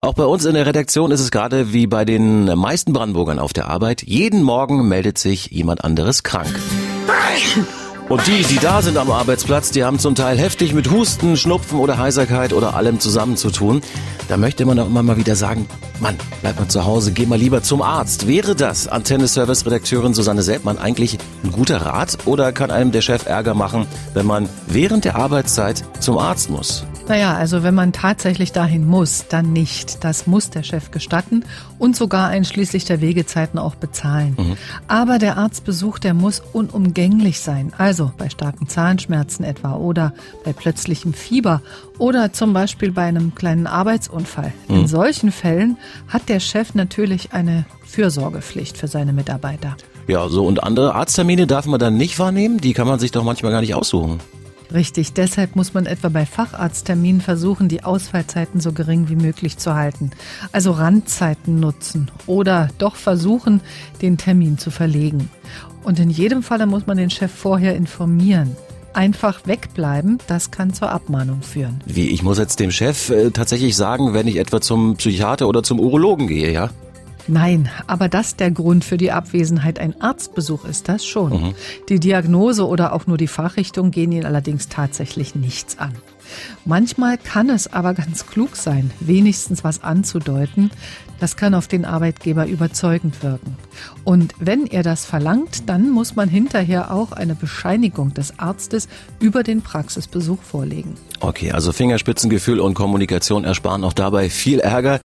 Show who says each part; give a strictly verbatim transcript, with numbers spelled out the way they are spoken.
Speaker 1: Auch bei uns in der Redaktion ist es gerade wie bei den meisten Brandenburgern auf der Arbeit. Jeden Morgen meldet sich jemand anderes krank. Und die, die da sind am Arbeitsplatz, die haben zum Teil heftig mit Husten, Schnupfen oder Heiserkeit oder allem zusammen zu tun. Da möchte man auch immer mal wieder sagen, Mann, bleib mal zu Hause, geh mal lieber zum Arzt. Wäre das, Antenne-Service-Redakteurin Susanne Seltmann, eigentlich ein guter Rat? Oder kann einem der Chef Ärger machen, wenn man während der Arbeitszeit zum Arzt muss?
Speaker 2: Naja, also wenn man tatsächlich dahin muss, dann nicht. Das muss der Chef gestatten und sogar einschließlich der Wegezeiten auch bezahlen. Mhm. Aber der Arztbesuch, der muss unumgänglich sein. Also bei starken Zahnschmerzen etwa oder bei plötzlichem Fieber oder zum Beispiel bei einem kleinen Arbeitsunfall. Mhm. In solchen Fällen hat der Chef natürlich eine Fürsorgepflicht für seine Mitarbeiter.
Speaker 1: Ja, so und andere Arzttermine darf man dann nicht wahrnehmen? Die kann man sich doch manchmal gar nicht aussuchen.
Speaker 2: Richtig, deshalb muss man etwa bei Facharztterminen versuchen, die Ausfallzeiten so gering wie möglich zu halten. Also Randzeiten nutzen oder doch versuchen, den Termin zu verlegen. Und in jedem Falle muss man den Chef vorher informieren. Einfach wegbleiben, das kann zur Abmahnung führen.
Speaker 1: Wie, ich muss jetzt dem Chef äh, tatsächlich sagen, wenn ich etwa zum Psychiater oder zum Urologen gehe, ja?
Speaker 2: Nein, aber dass der Grund für die Abwesenheit ein Arztbesuch ist, das schon. Mhm. Die Diagnose oder auch nur die Fachrichtung gehen ihn allerdings tatsächlich nichts an. Manchmal kann es aber ganz klug sein, wenigstens was anzudeuten. Das kann auf den Arbeitgeber überzeugend wirken. Und wenn er das verlangt, dann muss man hinterher auch eine Bescheinigung des Arztes über den Praxisbesuch vorlegen.
Speaker 1: Okay, also Fingerspitzengefühl und Kommunikation ersparen auch dabei viel Ärger.